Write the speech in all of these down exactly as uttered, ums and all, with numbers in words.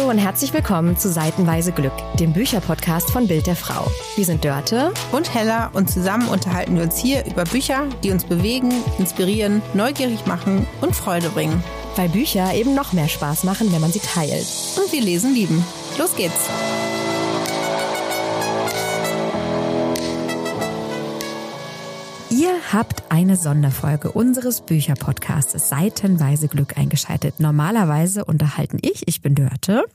Hallo und herzlich willkommen zu Seitenweise Glück, dem Bücherpodcast von Bild der Frau. Wir sind Dörte und Hella und zusammen unterhalten wir uns hier über Bücher, die uns bewegen, inspirieren, neugierig machen und Freude bringen. Weil Bücher eben noch mehr Spaß machen, wenn man sie teilt. Und wir lesen lieben. Los geht's! Ihr habt eine Sonderfolge unseres Bücherpodcasts Seitenweise Glück eingeschaltet. Normalerweise unterhalten ich, ich bin Dörte.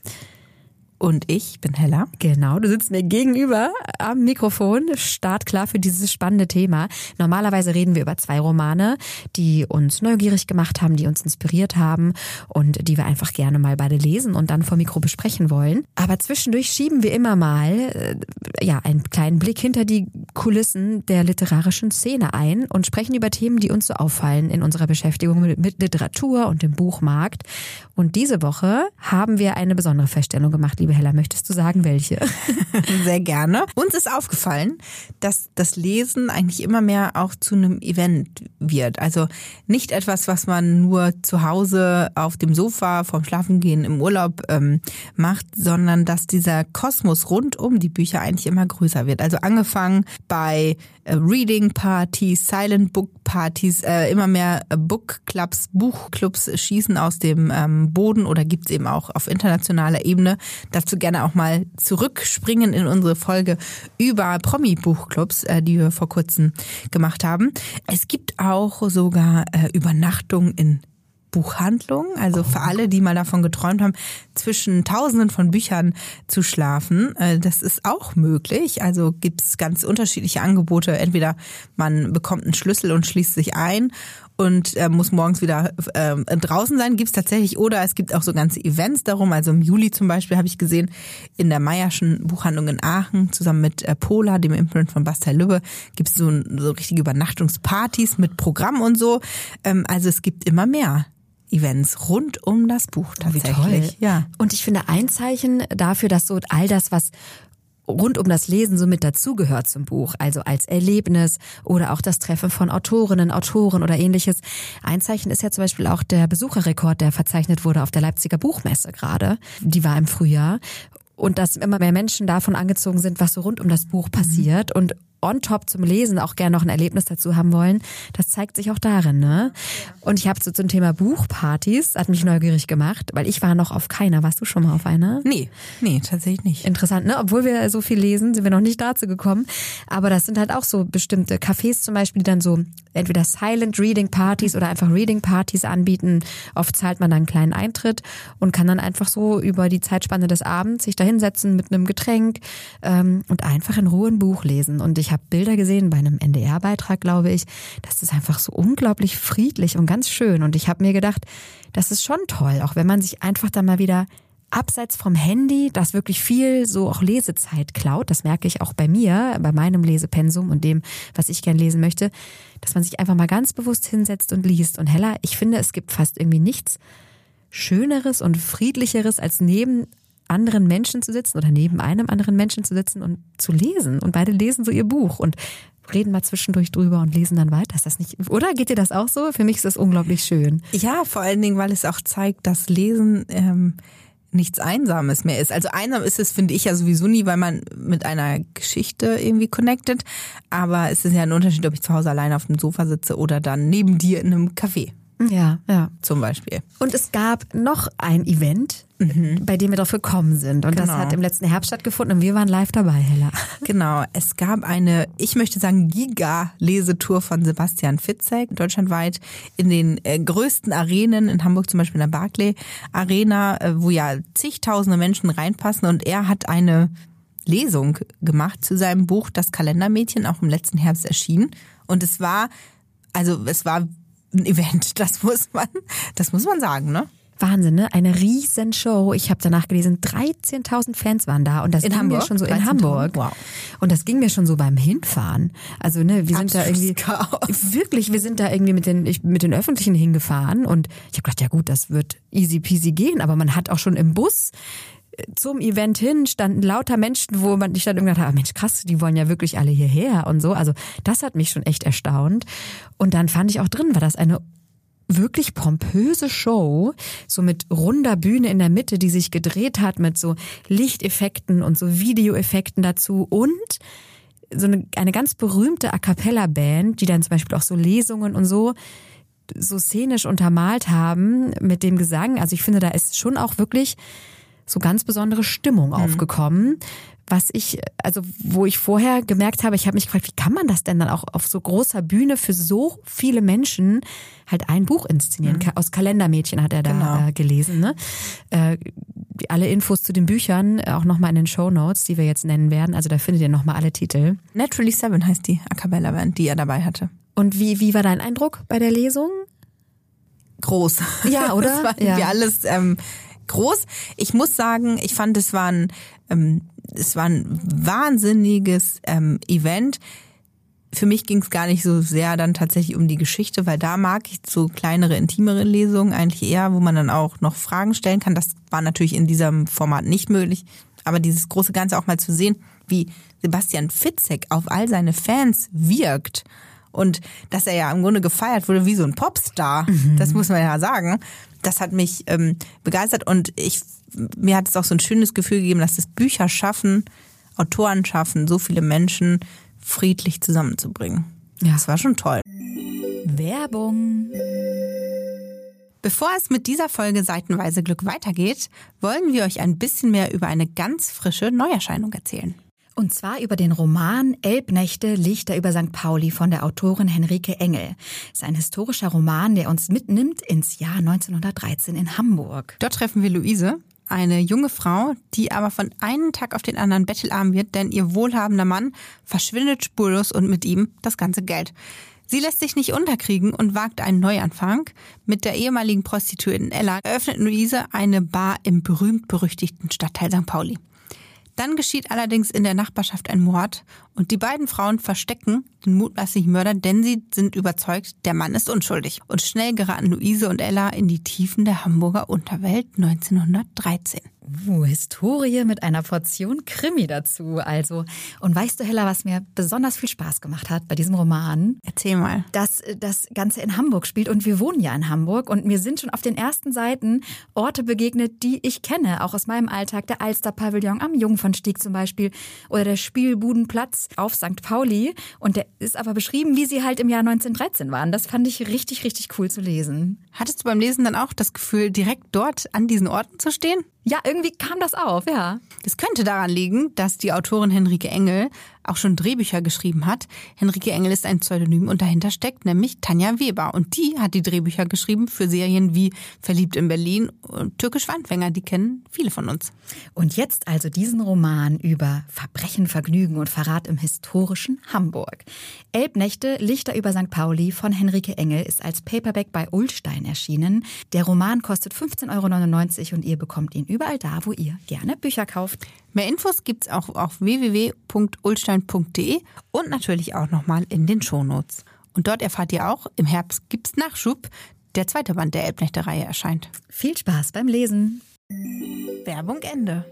Und ich bin Hella. Genau, du sitzt mir gegenüber am Mikrofon, startklar für dieses spannende Thema. Normalerweise reden wir über zwei Romane, die uns neugierig gemacht haben, die uns inspiriert haben und die wir einfach gerne mal beide lesen und dann vor Mikro besprechen wollen. Aber zwischendurch schieben wir immer mal äh, ja einen kleinen Blick hinter die Kulissen der literarischen Szene ein und sprechen über Themen, die uns so auffallen in unserer Beschäftigung mit, mit Literatur und dem Buchmarkt. Und diese Woche haben wir eine besondere Feststellung gemacht, liebe Hella, möchtest du sagen, welche? Sehr gerne. Uns ist aufgefallen, dass das Lesen eigentlich immer mehr auch zu einem Event wird. Also nicht etwas, was man nur zu Hause auf dem Sofa vorm Schlafengehen im Urlaub ähm, macht, sondern dass dieser Kosmos rund um die Bücher eigentlich immer größer wird. Also angefangen bei äh, Reading Partys, Silent Book Partys, äh, immer mehr äh, Book Clubs, Buchclubs schießen aus dem ähm, Boden oder gibt's eben auch auf internationaler Ebene. Dazu gerne auch mal zurückspringen in unsere Folge über Promi-Buchclubs, äh, die wir vor kurzem gemacht haben. Es gibt auch sogar äh, Übernachtungen in Buchhandlungen, also für alle, die mal davon geträumt haben, zwischen Tausenden von Büchern zu schlafen. Das ist auch möglich. Also gibt es ganz unterschiedliche Angebote. Entweder man bekommt einen Schlüssel und schließt sich ein und äh, muss morgens wieder äh, draußen sein, gibt es tatsächlich. Oder es gibt auch so ganze Events darum. Also im Juli zum Beispiel habe ich gesehen, in der Mayer'schen Buchhandlung in Aachen, zusammen mit äh, Pola, dem Imprint von Bastei Lübbe, gibt es so, so richtige Übernachtungspartys mit Programm und so. Ähm, also es gibt immer mehr Events rund um das Buch tatsächlich. Oh, wie toll. Ja. Und ich finde ein Zeichen dafür, dass so all das, was rund um das Lesen so mit dazugehört zum Buch, also als Erlebnis oder auch das Treffen von Autorinnen, Autoren oder ähnliches. Ein Zeichen ist ja zum Beispiel auch der Besucherrekord, der verzeichnet wurde auf der Leipziger Buchmesse gerade. Die war im Frühjahr. Und dass immer mehr Menschen davon angezogen sind, was so rund um das Buch passiert und on top zum Lesen auch gerne noch ein Erlebnis dazu haben wollen, das zeigt sich auch darin, ne? Und ich habe so zum Thema Buchpartys, hat mich neugierig gemacht, weil ich war noch auf keiner. Warst du schon mal auf einer? Nee, nee, tatsächlich nicht. Interessant, ne? Obwohl wir so viel lesen, sind wir noch nicht dazu gekommen. Aber das sind halt auch so bestimmte Cafés zum Beispiel, die dann so entweder Silent Reading Partys oder einfach Reading Partys anbieten. Oft zahlt man dann einen kleinen Eintritt und kann dann einfach so über die Zeitspanne des Abends sich da hinsetzen mit einem Getränk ähm, und einfach in Ruhe ein Buch lesen. Und ich Ich habe Bilder gesehen bei einem N D R-Beitrag, glaube ich. Das ist einfach so unglaublich friedlich und ganz schön. Und ich habe mir gedacht, das ist schon toll, auch wenn man sich einfach dann mal wieder abseits vom Handy, das wirklich viel so auch Lesezeit klaut. Das merke ich auch bei mir, bei meinem Lesepensum und dem, was ich gern lesen möchte, dass man sich einfach mal ganz bewusst hinsetzt und liest. Und Hella, ich finde, es gibt fast irgendwie nichts Schöneres und Friedlicheres als neben anderen Menschen zu sitzen oder neben einem anderen Menschen zu sitzen und zu lesen. Und beide lesen so ihr Buch und reden mal zwischendurch drüber und lesen dann weiter. Ist das nicht, oder? Geht dir das auch so? Für mich ist das unglaublich schön. Ja, vor allen Dingen, weil es auch zeigt, dass Lesen ähm, nichts Einsames mehr ist. Also einsam ist es, finde ich ja sowieso nie, weil man mit einer Geschichte irgendwie connected. Aber es ist ja ein Unterschied, ob ich zu Hause alleine auf dem Sofa sitze oder dann neben dir in einem Café. Ja, ja. Zum Beispiel. Und es gab noch ein Event, mhm. bei dem wir darauf gekommen sind. Und genau. Das hat im letzten Herbst stattgefunden und wir waren live dabei, Hella. Genau. Es gab eine, ich möchte sagen, Giga-Lesetour von Sebastian Fitzek, deutschlandweit in den äh, größten Arenen, in Hamburg zum Beispiel in der Barclay Arena, äh, wo ja zigtausende Menschen reinpassen. Und er hat eine Lesung gemacht zu seinem Buch Das Kalendermädchen, auch im letzten Herbst erschienen. Und es war, also es war ein Event, das muss man, das muss man sagen, ne? Wahnsinn, ne? Eine riesen Show. Ich habe danach gelesen, dreizehntausend Fans waren da und das in ging Hamburg? mir schon so in Hamburg. Wow. Und das ging mir schon so beim Hinfahren. Also ne, wir sind Absolutes da irgendwie Chaos. Wirklich, wir sind da irgendwie mit den ich, mit den Öffentlichen hingefahren und ich habe gedacht, ja gut, das wird easy peasy gehen, aber man hat auch schon im Bus zum Event hin standen lauter Menschen, wo man ich dann irgendwann dachte, ah Mensch, krass, die wollen ja wirklich alle hierher und so. Also das hat mich schon echt erstaunt. Und dann fand ich auch drin, war das eine wirklich pompöse Show, so mit runder Bühne in der Mitte, die sich gedreht hat mit so Lichteffekten und so Videoeffekten dazu und so eine, eine ganz berühmte A-Cappella-Band, die dann zum Beispiel auch so Lesungen und so so szenisch untermalt haben mit dem Gesang. Also ich finde, da ist schon auch wirklich so ganz besondere Stimmung mhm. aufgekommen, was ich, also wo ich vorher gemerkt habe, ich habe mich gefragt, wie kann man das denn dann auch auf so großer Bühne für so viele Menschen halt ein Buch inszenieren? Mhm. Aus Kalendermädchen hat er da genau. äh, gelesen. Ne? Äh, alle Infos zu den Büchern auch nochmal in den Shownotes, die wir jetzt nennen werden. Also da findet ihr nochmal alle Titel. Naturally Seven heißt die A-Cappella-Band, die er dabei hatte. Und wie, wie war dein Eindruck bei der Lesung? Groß. Ja, oder? Das war irgendwie ja. alles ähm, groß. Ich muss sagen, ich fand, es war ein, ähm, es war ein wahnsinniges ähm, Event. Für mich ging es gar nicht so sehr dann tatsächlich um die Geschichte, weil da mag ich so kleinere, intimere Lesungen eigentlich eher, wo man dann auch noch Fragen stellen kann. Das war natürlich in diesem Format nicht möglich. Aber dieses große Ganze auch mal zu sehen, wie Sebastian Fitzek auf all seine Fans wirkt. Und dass er ja im Grunde gefeiert wurde wie so ein Popstar, mhm. das muss man ja sagen. Das hat mich ähm, begeistert und ich mir hat es auch so ein schönes Gefühl gegeben, dass das Bücher schaffen, Autoren schaffen, so viele Menschen friedlich zusammenzubringen. Ja. Das war schon toll. Werbung. Bevor es mit dieser Folge Seitenweise Glück weitergeht, wollen wir euch ein bisschen mehr über eine ganz frische Neuerscheinung erzählen. Und zwar über den Roman Elbnächte, Lichter über Sankt Pauli von der Autorin Henrike Engel. Es ist ein historischer Roman, der uns mitnimmt ins Jahr neunzehnhundertdreizehn in Hamburg. Dort treffen wir Luise, eine junge Frau, die aber von einem Tag auf den anderen bettelarm wird, denn ihr wohlhabender Mann verschwindet spurlos und mit ihm das ganze Geld. Sie lässt sich nicht unterkriegen und wagt einen Neuanfang. Mit der ehemaligen Prostituierten Ella eröffnet Luise eine Bar im berühmt-berüchtigten Stadtteil Sankt Pauli. Dann geschieht allerdings in der Nachbarschaft ein Mord und die beiden Frauen verstecken den mutmaßlichen Mörder, denn sie sind überzeugt, der Mann ist unschuldig. Und schnell geraten Luise und Ella in die Tiefen der Hamburger Unterwelt neunzehnhundertdreizehn. Uh, Historie mit einer Portion Krimi dazu. Also, und weißt du, Hella, was mir besonders viel Spaß gemacht hat bei diesem Roman? Erzähl mal. Dass das Ganze in Hamburg spielt und wir wohnen ja in Hamburg und mir sind schon auf den ersten Seiten Orte begegnet, die ich kenne, auch aus meinem Alltag. Der Alster-Pavillon am Jungfernstieg zum Beispiel oder der Spielbudenplatz auf Sankt Pauli. Und der ist aber beschrieben, wie sie halt im Jahr neunzehnhundertdreizehn waren. Das fand ich richtig, richtig cool zu lesen. Hattest du beim Lesen dann auch das Gefühl, direkt dort an diesen Orten zu stehen? Ja, irgendwie kam das auf, ja. Das könnte daran liegen, dass die Autorin Henrike Engel auch schon Drehbücher geschrieben hat. Henrike Engel ist ein Pseudonym und dahinter steckt nämlich Tanja Weber. Und die hat die Drehbücher geschrieben für Serien wie Verliebt in Berlin und Türkisch Wandfänger. Die kennen viele von uns. Und jetzt also diesen Roman über Verbrechen, Vergnügen und Verrat im historischen Hamburg. Elbnächte, Lichter über Sankt Pauli von Henrike Engel ist als Paperback bei Ullstein erschienen. Der Roman kostet fünfzehn Euro neunundneunzig und ihr bekommt ihn überall da, wo ihr gerne Bücher kauft. Mehr Infos gibt's auch auf w w w punkt ullstein punkt d e und natürlich auch nochmal in den Shownotes. Und dort erfahrt ihr auch, im Herbst gibt's Nachschub. Der zweite Band der Elbnächte-Reihe erscheint. Viel Spaß beim Lesen. Werbung Ende.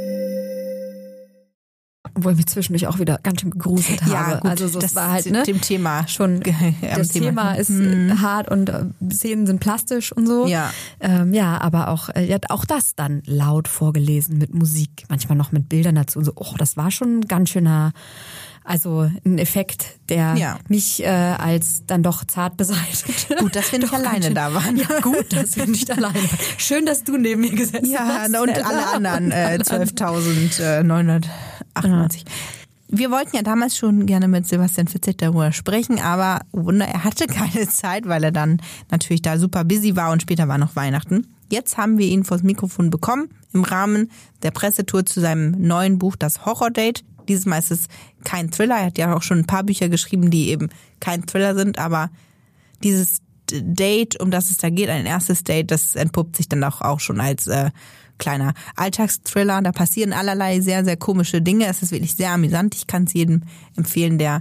Obwohl ich mich zwischendurch auch wieder ganz schön gegruselt habe. Ja, gut, also so, das war halt ne, dem Thema schon. Das Thema, Thema ist hm. hart und äh, Szenen sind plastisch und so. Ja, ähm, ja, aber auch äh, auch das dann laut vorgelesen mit Musik, manchmal noch mit Bildern dazu. Und so, oh, das war schon ein ganz schöner. Also ein Effekt, der ja. mich äh, als dann doch zart beseitigt. Gut, dass wir nicht alleine da waren. Ja, gut, dass wir nicht alleine waren. Schön, dass du neben mir gesessen ja, hast. Ja, und alle anderen äh, zwölftausendneunhundertachtundachtzig. Ja. Wir wollten ja damals schon gerne mit Sebastian Fitzek darüber sprechen, aber Wunder, er hatte keine Zeit, weil er dann natürlich da super busy war und später war noch Weihnachten. Jetzt haben wir ihn vors Mikrofon bekommen im Rahmen der Pressetour zu seinem neuen Buch, das Horror-Date. Dieses Mal ist es kein Thriller. Er hat ja auch schon ein paar Bücher geschrieben, die eben kein Thriller sind, aber dieses Date, um das es da geht, ein erstes Date, das entpuppt sich dann auch, auch schon als äh, kleiner Alltagsthriller. Da passieren allerlei sehr, sehr komische Dinge. Es ist wirklich sehr amüsant. Ich kann es jedem empfehlen, der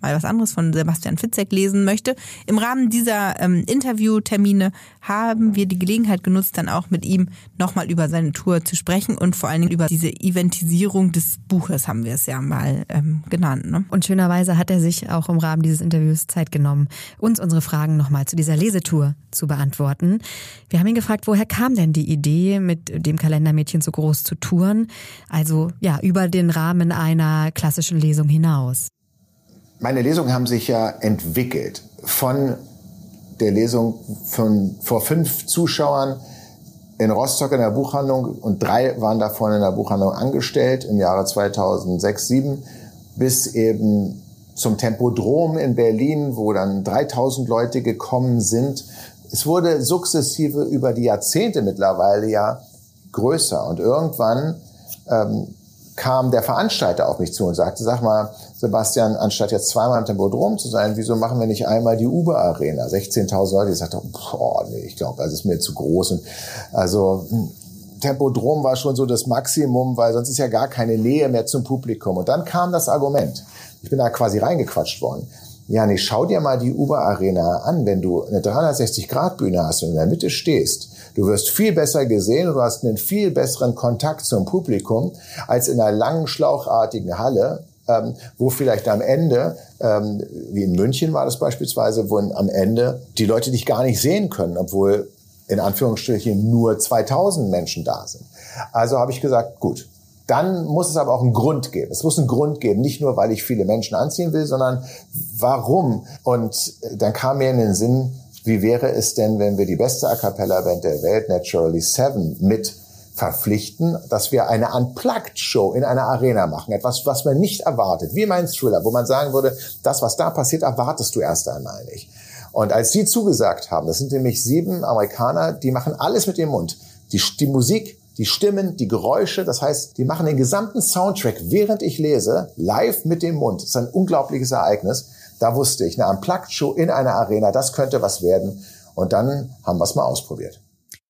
mal was anderes von Sebastian Fitzek lesen möchte. Im Rahmen dieser ähm, Interviewtermine haben wir die Gelegenheit genutzt, dann auch mit ihm nochmal über seine Tour zu sprechen und vor allen Dingen über diese Eventisierung des Buches, haben wir es ja mal ähm, genannt. Ne? Und schönerweise hat er sich auch im Rahmen dieses Interviews Zeit genommen, uns unsere Fragen nochmal zu dieser Lesetour zu beantworten. Wir haben ihn gefragt, woher kam denn die Idee, mit dem Kalendermädchen so groß zu touren? Also ja, über den Rahmen einer klassischen Lesung hinaus. Meine Lesungen haben sich ja entwickelt von der Lesung von vor fünf Zuschauern in Rostock in der Buchhandlung und drei waren davon in der Buchhandlung angestellt im Jahre zweitausendsechs, zweitausendsieben bis eben zum Tempodrom in Berlin, wo dann dreitausend Leute gekommen sind. Es wurde sukzessive über die Jahrzehnte mittlerweile ja größer und irgendwann ähm, kam der Veranstalter auf mich zu und sagte, sag mal, Sebastian, anstatt jetzt zweimal im Tempodrom zu sein, wieso machen wir nicht einmal die Uber Arena? sechzehntausend Leute, ich sagte, boah, nee, ich glaube, das ist mir zu groß. Und also Tempodrom war schon so das Maximum, weil sonst ist ja gar keine Nähe mehr zum Publikum. Und dann kam das Argument, ich bin da quasi reingequatscht worden. Ja, nee, schau dir mal die Uber Arena an, wenn du eine dreihundertsechzig Grad Bühne hast und in der Mitte stehst. Du wirst viel besser gesehen und du hast einen viel besseren Kontakt zum Publikum als in einer langen, schlauchartigen Halle, ähm, wo vielleicht am Ende, ähm, wie in München war das beispielsweise, wo am Ende die Leute dich gar nicht sehen können, obwohl in Anführungsstrichen nur zweitausend Menschen da sind. Also habe ich gesagt, gut, dann muss es aber auch einen Grund geben. Es muss einen Grund geben, nicht nur, weil ich viele Menschen anziehen will, sondern warum. Und dann kam mir in den Sinn, wie wäre es denn, wenn wir die beste A-Cappella-Band der Welt, Naturally Seven, mit verpflichten, dass wir eine Unplugged-Show in einer Arena machen. Etwas, was man nicht erwartet. Wie mein Thriller, wo man sagen würde, das, was da passiert, erwartest du erst einmal nicht. Und als die zugesagt haben, das sind nämlich sieben Amerikaner, die machen alles mit dem Mund. Die, die Musik, die Stimmen, die Geräusche, das heißt, die machen den gesamten Soundtrack, während ich lese, live mit dem Mund. Das ist ein unglaubliches Ereignis. Da wusste ich, eine Unplugged-Show in einer Arena, das könnte was werden. Und dann haben wir es mal ausprobiert.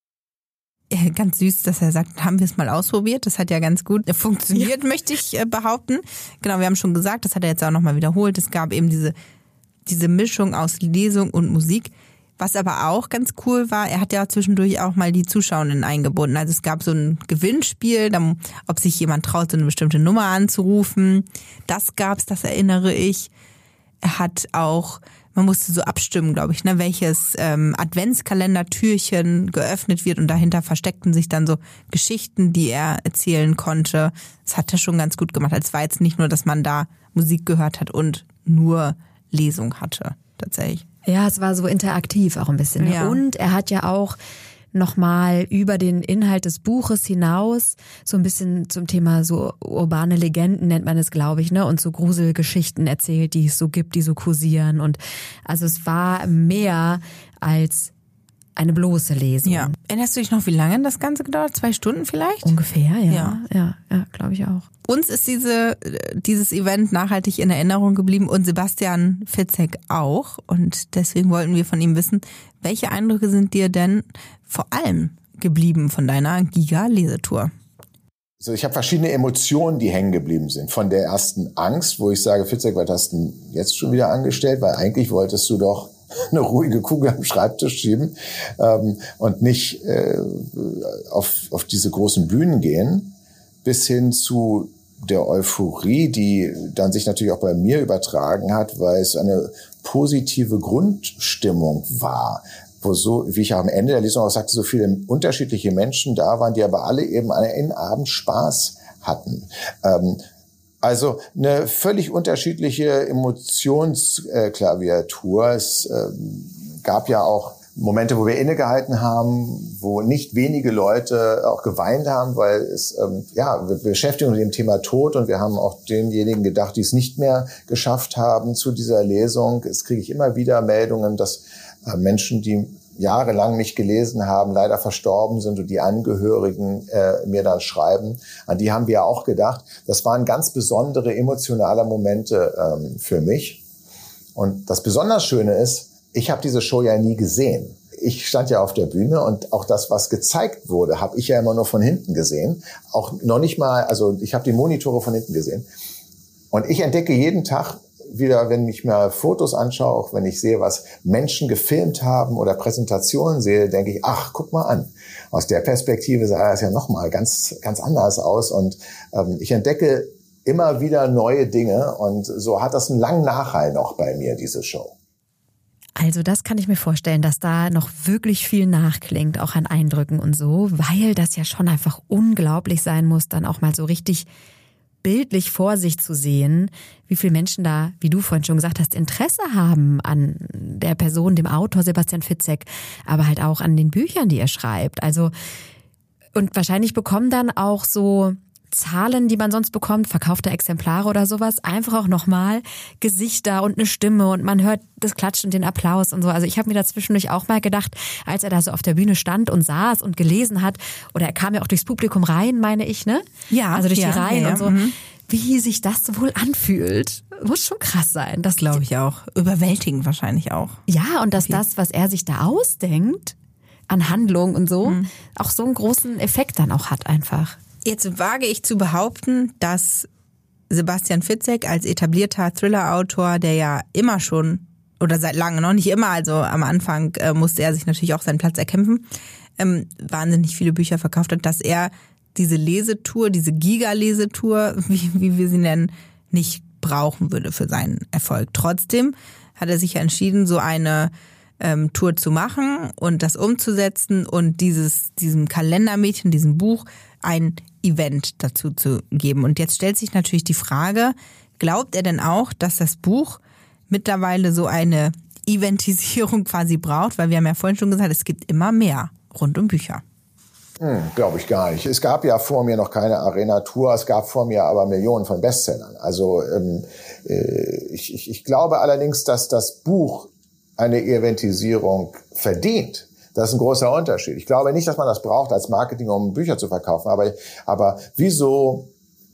Ja, ganz süß, dass er sagt, haben wir es mal ausprobiert. Das hat ja ganz gut funktioniert, ja. möchte ich behaupten. Genau, wir haben schon gesagt, das hat er jetzt auch nochmal wiederholt. Es gab eben diese, diese Mischung aus Lesung und Musik. Was aber auch ganz cool war, er hat ja zwischendurch auch mal die Zuschauerinnen eingebunden. Also es gab so ein Gewinnspiel, ob sich jemand traut, so eine bestimmte Nummer anzurufen. Das gab's, das erinnere ich. Er hat auch, man musste so abstimmen, glaube ich, ne, welches ähm, Adventskalender-Türchen geöffnet wird und dahinter versteckten sich dann so Geschichten, die er erzählen konnte. Das hat er schon ganz gut gemacht. Es war jetzt nicht nur, dass man da Musik gehört hat und nur Lesung hatte, tatsächlich. Ja, es war so interaktiv auch ein bisschen. Ne? Ja. Und er hat ja auch nochmal über den Inhalt des Buches hinaus so ein bisschen zum Thema so urbane Legenden nennt man es, glaube ich, ne, und so Gruselgeschichten erzählt, die es so gibt, die so kursieren. Und also es war mehr als eine bloße Lesung. Ja. Erinnerst du dich noch, wie lange das Ganze gedauert? Zwei Stunden vielleicht? Ungefähr, ja. Ja, ja, ja, glaube ich auch. Uns ist diese, dieses Event nachhaltig in Erinnerung geblieben und Sebastian Fitzek auch. Und deswegen wollten wir von ihm wissen, welche Eindrücke sind dir denn vor allem geblieben von deiner Giga-Lesetour? Also ich habe verschiedene Emotionen, die hängen geblieben sind. Von der ersten Angst, wo ich sage, Fitzek, was hast du denn jetzt schon wieder angestellt? Weil eigentlich wolltest du doch eine ruhige Kugel am Schreibtisch schieben ähm, und nicht äh, auf, auf diese großen Bühnen gehen, bis hin zu der Euphorie, die dann sich natürlich auch bei mir übertragen hat, weil es eine positive Grundstimmung war, wo so, wie ich auch am Ende der Lesung auch sagte, so viele unterschiedliche Menschen da waren, die aber alle eben einen Abend Spaß hatten. Ähm, Also eine völlig unterschiedliche Emotionsklaviatur. Es äh, gab ja auch Momente, wo wir innegehalten haben, wo nicht wenige Leute auch geweint haben, weil es, ähm, ja, wir beschäftigen uns mit dem Thema Tod und wir haben auch denjenigen gedacht, die es nicht mehr geschafft haben zu dieser Lesung. Es kriege ich immer wieder Meldungen, dass äh, Menschen, die jahrelang mich gelesen haben, leider verstorben sind und die Angehörigen äh, mir dann schreiben. An die haben wir ja auch gedacht. Das waren ganz besondere emotionale Momente ähm, für mich. Und das besonders Schöne ist, ich habe diese Show ja nie gesehen. Ich stand ja auf der Bühne und auch das, was gezeigt wurde, habe ich ja immer nur von hinten gesehen. Auch noch nicht mal, also ich habe die Monitore von hinten gesehen. Und ich entdecke jeden Tag wieder, wenn ich mir Fotos anschaue, auch wenn ich sehe, was Menschen gefilmt haben oder Präsentationen sehe, denke ich, ach, guck mal an. Aus der Perspektive sah das ja nochmal ganz, ganz anders aus. Und ähm, ich entdecke immer wieder neue Dinge. Und so hat das einen langen Nachhall noch bei mir, diese Show. Also das kann ich mir vorstellen, dass da noch wirklich viel nachklingt, auch an Eindrücken und so, weil das ja schon einfach unglaublich sein muss, dann auch mal so richtig bildlich vor sich zu sehen, wie viele Menschen da, wie du vorhin schon gesagt hast, Interesse haben an der Person, dem Autor Sebastian Fitzek, aber halt auch an den Büchern, die er schreibt. Also und wahrscheinlich bekommen dann auch so Zahlen, die man sonst bekommt, verkaufte Exemplare oder sowas, einfach auch nochmal Gesichter und eine Stimme und man hört das Klatschen und den Applaus und so. Also ich habe mir da zwischendurch auch mal gedacht, als er da so auf der Bühne stand und saß und gelesen hat, oder er kam ja auch durchs Publikum rein, meine ich, ne? Ja. Also durch ja, die Reihen ja, ja. und so. Mhm. Wie sich das wohl anfühlt, muss schon krass sein. Das Glaube ich auch. Überwältigend wahrscheinlich auch. Ja, und dass das, was er sich da ausdenkt, an Handlung und so, mhm. auch so einen großen Effekt dann auch hat einfach. Jetzt wage ich zu behaupten, dass Sebastian Fitzek als etablierter Thriller-Autor, der ja immer schon, oder seit langem noch nicht immer, also am Anfang äh, musste er sich natürlich auch seinen Platz erkämpfen, ähm, wahnsinnig viele Bücher verkauft hat, dass er diese Lesetour, diese Giga-Lesetour, wie, wie wir sie nennen, nicht brauchen würde für seinen Erfolg. Trotzdem hat er sich ja entschieden, so eine ähm, Tour zu machen und das umzusetzen und dieses diesem Kalendermädchen, diesem Buch, ein Event dazu zu geben. Und jetzt stellt sich natürlich die Frage, glaubt er denn auch, dass das Buch mittlerweile so eine Eventisierung quasi braucht? Weil wir haben ja vorhin schon gesagt, es gibt immer mehr rund um Bücher. Hm, glaube ich gar nicht. Es gab ja vor mir noch keine Arena-Tour, es gab vor mir aber Millionen von Bestsellern. Also ähm, äh, ich, ich, ich glaube allerdings, dass das Buch eine Eventisierung verdient. Das ist ein großer Unterschied. Ich glaube nicht, dass man das braucht als Marketing, um Bücher zu verkaufen. Aber, aber wieso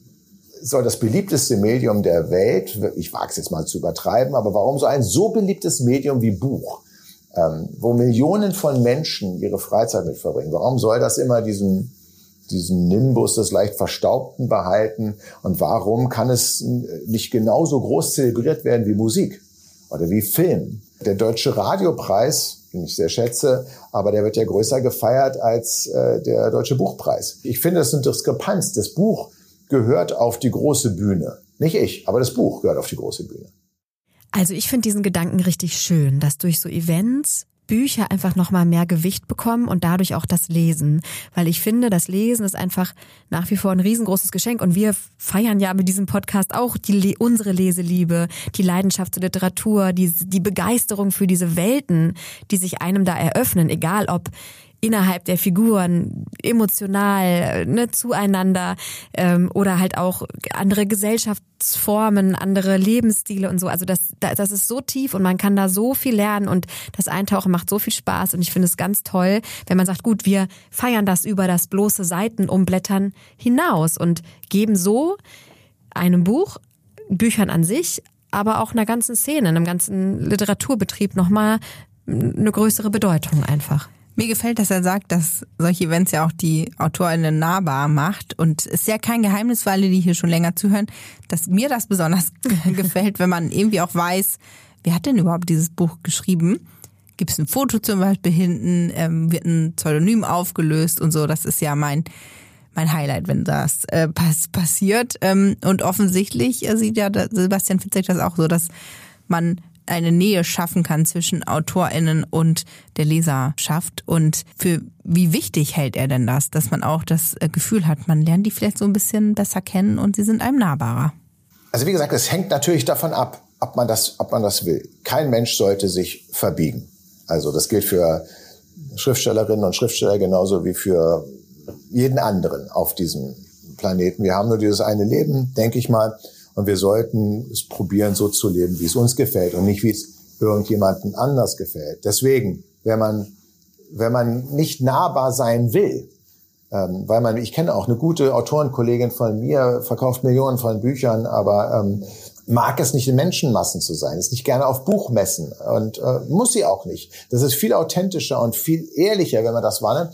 soll das beliebteste Medium der Welt, ich wage es jetzt mal zu übertreiben, aber warum so ein so beliebtes Medium wie Buch, ähm, wo Millionen von Menschen ihre Freizeit mit verbringen, warum soll das immer diesen, diesen Nimbus des leicht Verstaubten behalten? Und warum kann es nicht genauso groß zelebriert werden wie Musik oder wie Film? Der Deutsche Radiopreis, den ich sehr schätze, aber der wird ja größer gefeiert als äh, der Deutsche Buchpreis. Ich finde, das ist eine Diskrepanz. Das Buch gehört auf die große Bühne. Nicht ich, aber das Buch gehört auf die große Bühne. Also ich finde diesen Gedanken richtig schön, dass durch so Events Bücher einfach nochmal mehr Gewicht bekommen und dadurch auch das Lesen. Weil ich finde, das Lesen ist einfach nach wie vor ein riesengroßes Geschenk und wir feiern ja mit diesem Podcast auch die unsere Leseliebe, die Leidenschaft zur Literatur, die, die Begeisterung für diese Welten, die sich einem da eröffnen, egal ob innerhalb der Figuren, emotional, ne, zueinander ähm, oder halt auch andere Gesellschaftsformen, andere Lebensstile und so. Also das, das ist so tief und man kann da so viel lernen und das Eintauchen macht so viel Spaß und ich finde es ganz toll, wenn man sagt, gut, wir feiern das über das bloße Seitenumblättern hinaus und geben so einem Buch, Büchern an sich, aber auch einer ganzen Szene, einem ganzen Literaturbetrieb nochmal eine größere Bedeutung einfach. Mir gefällt, dass er sagt, dass solche Events ja auch die AutorInnen nahbar macht. Und es ist ja kein Geheimnis für alle, die hier schon länger zuhören, dass mir das besonders gefällt, wenn man irgendwie auch weiß, wer hat denn überhaupt dieses Buch geschrieben? Gibt es ein Foto zum Beispiel hinten, ähm, wird ein Pseudonym aufgelöst und so. Das ist ja mein mein Highlight, wenn das äh, pass- passiert. Ähm, und offensichtlich äh, sieht ja Sebastian Fitzek das auch so, dass man eine Nähe schaffen kann zwischen AutorInnen und der Leserschaft. Und für wie wichtig hält er denn das, dass man auch das Gefühl hat, man lernt die vielleicht so ein bisschen besser kennen und sie sind einem nahbarer? Also wie gesagt, es hängt natürlich davon ab, ob man das, ob man das will. Kein Mensch sollte sich verbiegen. Also das gilt für Schriftstellerinnen und Schriftsteller genauso wie für jeden anderen auf diesem Planeten. Wir haben nur dieses eine Leben, denke ich mal. Und wir sollten es probieren, so zu leben, wie es uns gefällt und nicht, wie es irgendjemandem anders gefällt. Deswegen, wenn man, wenn man nicht nahbar sein will, ähm, weil man, ich kenne auch eine gute Autorenkollegin von mir, verkauft Millionen von Büchern, aber ähm, mag es nicht in Menschenmassen zu sein, ist nicht gerne auf Buchmessen und äh, muss sie auch nicht. Das ist viel authentischer und viel ehrlicher, wenn man das wahrnimmt.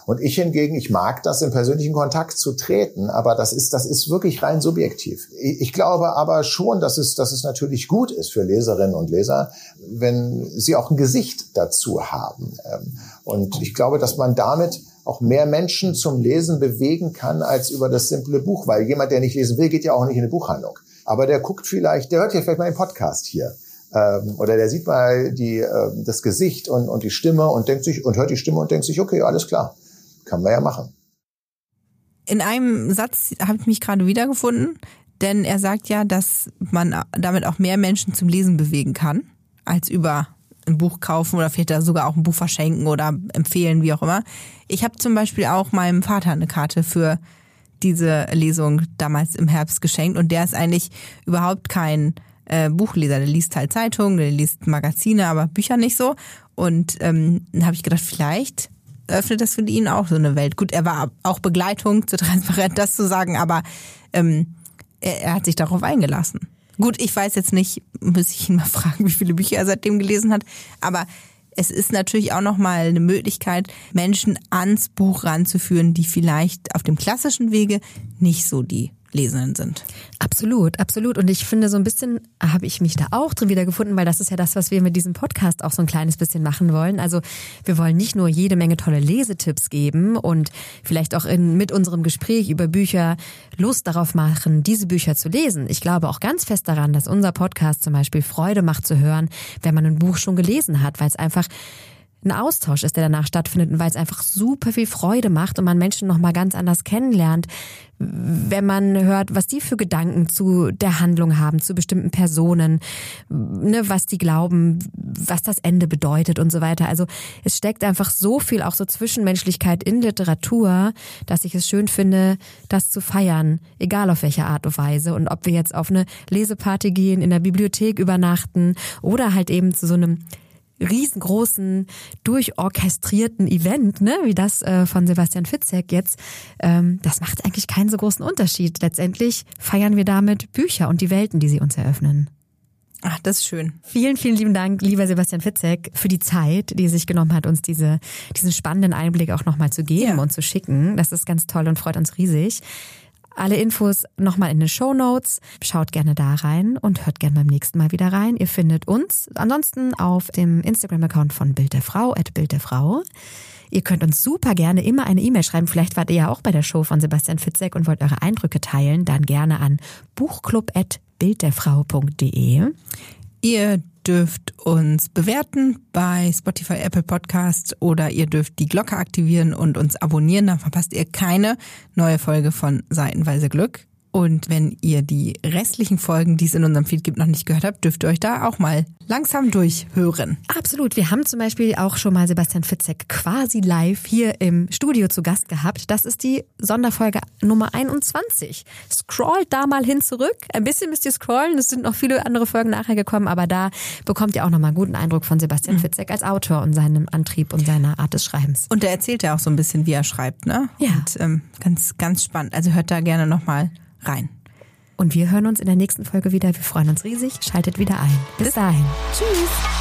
Und ich hingegen, ich mag das, in persönlichen Kontakt zu treten, aber das ist, das ist wirklich rein subjektiv. Ich glaube aber schon, dass es, dass es natürlich gut ist für Leserinnen und Leser, wenn sie auch ein Gesicht dazu haben. Und ich glaube, dass man damit auch mehr Menschen zum Lesen bewegen kann als über das simple Buch, weil jemand, der nicht lesen will, geht ja auch nicht in eine Buchhandlung. Aber der guckt vielleicht, der hört ja vielleicht mal einen Podcast hier. Ähm, oder der sieht mal die, äh, das Gesicht und, und die Stimme und denkt sich, und hört die Stimme und denkt sich, okay, alles klar, kann man ja machen. In einem Satz habe ich mich gerade wiedergefunden, denn er sagt ja, dass man damit auch mehr Menschen zum Lesen bewegen kann, als über ein Buch kaufen oder vielleicht sogar auch ein Buch verschenken oder empfehlen, wie auch immer. Ich habe zum Beispiel auch meinem Vater eine Karte für diese Lesung damals im Herbst geschenkt und der ist eigentlich überhaupt kein äh, Buchleser. Der liest halt Zeitungen, der liest Magazine, aber Bücher nicht so. Und ähm, dann habe ich gedacht, vielleicht öffnet das für ihn auch so eine Welt. Gut, er war auch Begleitung, zu transparent das zu sagen, aber ähm, er, er hat sich darauf eingelassen. Gut, ich weiß jetzt nicht, muss ich ihn mal fragen, wie viele Bücher er seitdem gelesen hat, aber es ist natürlich auch nochmal eine Möglichkeit, Menschen ans Buch ranzuführen, die vielleicht auf dem klassischen Wege nicht so die Lesenden sind. Absolut, absolut. Und ich finde, so ein bisschen habe ich mich da auch drin wiedergefunden, weil das ist ja das, was wir mit diesem Podcast auch so ein kleines bisschen machen wollen. Also wir wollen nicht nur jede Menge tolle Lesetipps geben und vielleicht auch in, mit unserem Gespräch über Bücher Lust darauf machen, diese Bücher zu lesen. Ich glaube auch ganz fest daran, dass unser Podcast zum Beispiel Freude macht zu hören, wenn man ein Buch schon gelesen hat, weil es einfach ein Austausch ist, der danach stattfindet und weil es einfach super viel Freude macht und man Menschen nochmal ganz anders kennenlernt, wenn man hört, was die für Gedanken zu der Handlung haben, zu bestimmten Personen, ne, was die glauben, was das Ende bedeutet und so weiter. Also es steckt einfach so viel auch so Zwischenmenschlichkeit in Literatur, dass ich es schön finde, das zu feiern, egal auf welche Art und Weise und ob wir jetzt auf eine Leseparty gehen, in der Bibliothek übernachten oder halt eben zu so einem riesengroßen, durchorchestrierten Event, ne, wie das äh, von Sebastian Fitzek jetzt, ähm, das macht eigentlich keinen so großen Unterschied. Letztendlich feiern wir damit Bücher und die Welten, die sie uns eröffnen. Ach, das ist schön. Vielen, vielen lieben Dank, lieber Sebastian Fitzek, für die Zeit, die er sich genommen hat, uns diese, diesen spannenden Einblick auch nochmal zu geben ja. und zu schicken. Das ist ganz toll und freut uns riesig. Alle Infos nochmal in den Shownotes. Schaut gerne da rein und hört gerne beim nächsten Mal wieder rein. Ihr findet uns ansonsten auf dem Instagram-Account von Bild der Frau, at Bild der Frau. Ihr könnt uns super gerne immer eine E-Mail schreiben. Vielleicht wart ihr ja auch bei der Show von Sebastian Fitzek und wollt eure Eindrücke teilen. Dann gerne an buchclub at bildderfrau punkt de. Ihr dürft uns bewerten bei Spotify, Apple Podcasts oder ihr dürft die Glocke aktivieren und uns abonnieren. Dann verpasst ihr keine neue Folge von Seitenweise Glück. Und wenn ihr die restlichen Folgen, die es in unserem Feed gibt, noch nicht gehört habt, dürft ihr euch da auch mal langsam durchhören. Absolut. Wir haben zum Beispiel auch schon mal Sebastian Fitzek quasi live hier im Studio zu Gast gehabt. Das ist die Sonderfolge Nummer einundzwanzig. Scrollt da mal hin zurück. Ein bisschen müsst ihr scrollen. Es sind noch viele andere Folgen nachher gekommen, aber da bekommt ihr auch nochmal einen guten Eindruck von Sebastian mhm. Fitzek als Autor und seinem Antrieb und seiner Art des Schreibens. Und er erzählt ja auch so ein bisschen, wie er schreibt, ne? Ja. Und ähm, ganz, ganz spannend. Also hört da gerne nochmal rein. Und wir hören uns in der nächsten Folge wieder. Wir freuen uns riesig. Schaltet wieder ein. Bis dahin. Tschüss.